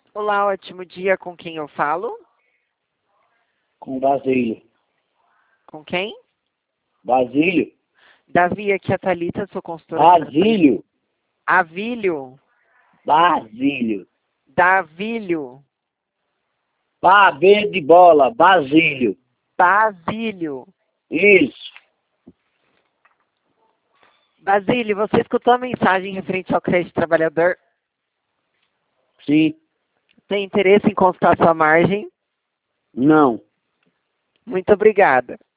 Olá, ótimo dia. Com quem eu falo? Com Basílio. Com quem? Basílio? Davi, aqui é a Thalita, sou consultora financeira. Basílio? Avílio. Basílio. Davílio. Pá, B de bola, Basílio. Basílio. Isso. Basílio, você escutou a mensagem referente ao crédito trabalhador? Sim. Tem interesse em consultar sua margem? Não. Muito obrigada.